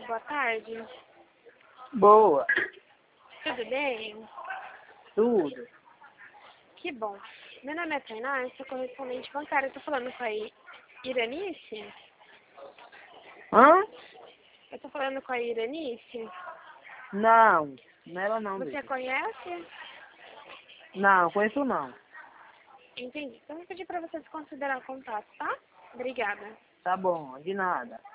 boa tarde. Boa. Tudo bem? Tudo. Que bom. Meu nome é Tainá, eu sou correspondente bancária. Eu tô falando com a Iranice? Hã? Eu tô falando com a Iranice? Não. Não é ela não, Você Bia. conhece? Não, conheço não. Entendi. Então eu vou pedir pra você desconsiderar o contato, tá? Obrigada. Tá bom, de nada.